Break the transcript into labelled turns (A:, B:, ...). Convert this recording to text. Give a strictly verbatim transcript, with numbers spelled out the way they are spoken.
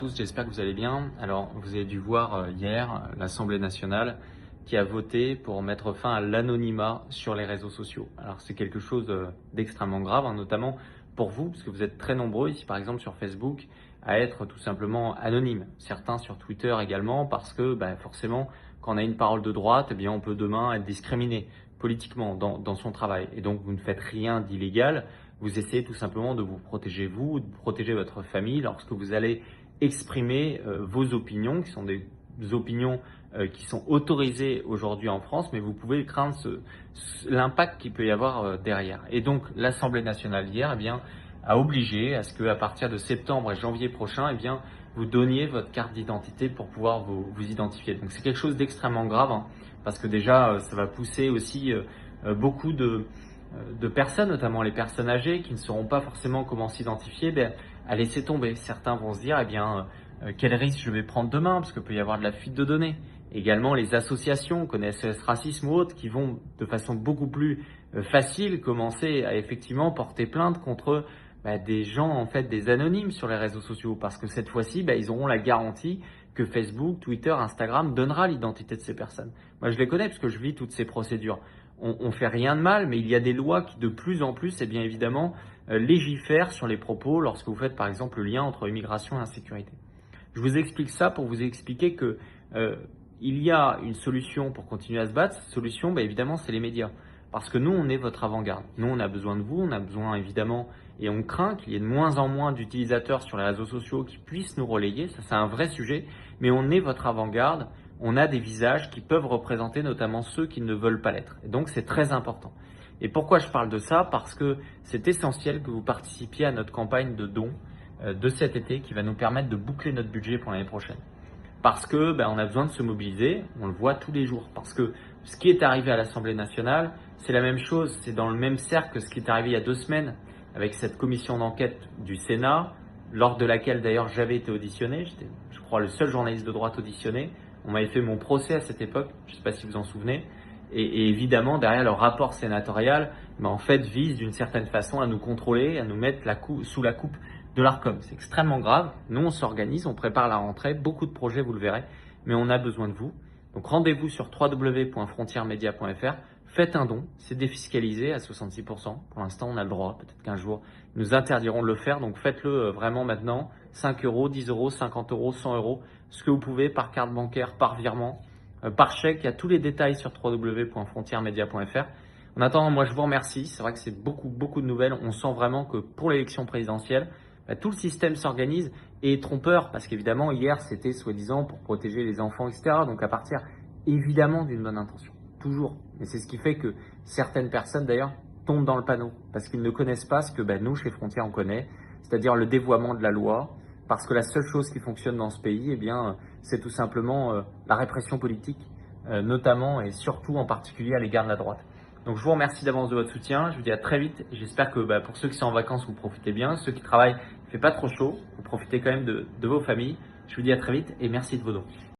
A: Tous, j'espère que vous allez bien. Alors, vous avez dû voir euh, hier l'Assemblée nationale qui a voté pour mettre fin à l'anonymat sur les réseaux sociaux. Alors, c'est quelque chose euh, d'extrêmement grave, hein, notamment pour vous, parce que vous êtes très nombreux ici, par exemple, sur Facebook, à être tout simplement anonymes. Certains sur Twitter également, parce que bah, forcément, quand on a une parole de droite, eh bien, on peut demain être discriminé politiquement dans, dans son travail. Et donc, vous ne faites rien d'illégal. Vous essayez tout simplement de vous protéger vous, de protéger votre famille lorsque vous allez exprimer euh, vos opinions, qui sont des opinions euh, qui sont autorisées aujourd'hui en France, mais vous pouvez craindre ce, ce, l'impact qu'il peut y avoir euh, derrière. Et donc l'Assemblée nationale hier, eh bien, a obligé à ce qu'à partir de septembre et janvier prochain, eh bien, vous donniez votre carte d'identité pour pouvoir vous, vous identifier. Donc c'est quelque chose d'extrêmement grave, hein, parce que déjà, euh, ça va pousser aussi euh, euh, beaucoup de de personnes, notamment les personnes âgées qui ne sauront pas forcément comment s'identifier, ben, à laisser tomber. Certains vont se dire, eh bien, euh, quel risque je vais prendre demain, parce qu'il peut y avoir de la fuite de données. Également, les associations, comme S O S Racisme ou autres, qui vont de façon beaucoup plus euh, facile commencer à effectivement porter plainte contre bah, des gens, en fait, des anonymes sur les réseaux sociaux, parce que cette fois-ci, bah, ils auront la garantie que Facebook, Twitter, Instagram donnera l'identité de ces personnes. Moi, je les connais parce que je vis toutes ces procédures. On, on fait rien de mal, mais il y a des lois qui, de plus en plus, et bien évidemment, euh, légifèrent sur les propos lorsque vous faites, par exemple, le lien entre immigration et insécurité. Je vous explique ça pour vous expliquer que euh, il y a une solution pour continuer à se battre. Cette solution, bah, évidemment, c'est les médias. Parce que nous, on est votre avant-garde. Nous, on a besoin de vous, on a besoin évidemment, et on craint qu'il y ait de moins en moins d'utilisateurs sur les réseaux sociaux qui puissent nous relayer. Ça, c'est un vrai sujet, mais on est votre avant-garde. On a des visages qui peuvent représenter notamment ceux qui ne veulent pas l'être. Et donc, c'est très important. Et pourquoi je parle de ça? Parce que c'est essentiel que vous participiez à notre campagne de dons euh, de cet été qui va nous permettre de boucler notre budget pour l'année prochaine. Parce que ben, on a besoin de se mobiliser, on le voit tous les jours. Parce que ce qui est arrivé à l'Assemblée nationale, c'est la même chose, c'est dans le même cercle que ce qui est arrivé il y a deux semaines avec cette commission d'enquête du Sénat, lors de laquelle d'ailleurs j'avais été auditionné, j'étais, je crois, le seul journaliste de droite auditionné. On m'avait fait mon procès à cette époque, je ne sais pas si vous en souvenez, et, et évidemment derrière le rapport sénatorial, ben, en fait vise d'une certaine façon à nous contrôler, à nous mettre la cou- sous la coupe de l'Arcom. C'est extrêmement grave. Nous, on s'organise, on prépare la rentrée, beaucoup de projets, vous le verrez, mais on a besoin de vous. Donc rendez-vous sur w w w point frontières media point f r, faites un don, c'est défiscalisé à soixante-six pour cent. Pour l'instant, on a le droit, peut-être qu'un jour, ils nous interdiront de le faire, donc faites-le vraiment maintenant. cinq euros, dix euros, cinquante euros, cent euros, ce que vous pouvez par carte bancaire, par virement, euh, par chèque. Il y a tous les détails sur w w w point frontières media point f r. En attendant, moi je vous remercie. C'est vrai que c'est beaucoup, beaucoup de nouvelles. On sent vraiment que pour l'élection présidentielle, bah, tout le système s'organise et est trompeur parce qu'évidemment, hier, c'était soi-disant pour protéger les enfants, et cetera. Donc à partir évidemment d'une bonne intention, toujours. Mais c'est ce qui fait que certaines personnes d'ailleurs tombent dans le panneau parce qu'ils ne connaissent pas ce que bah, nous, chez Frontières, on connaît, c'est-à-dire le dévoiement de la loi. Parce que la seule chose qui fonctionne dans ce pays, eh bien, c'est tout simplement euh, la répression politique, euh, notamment et surtout en particulier à l'égard de la droite. Donc je vous remercie d'avance de votre soutien, je vous dis à très vite. J'espère que bah, pour ceux qui sont en vacances, vous profitez bien. Ceux qui travaillent, il ne fait pas trop chaud, vous profitez quand même de, de vos familles. Je vous dis à très vite et merci de vos dons.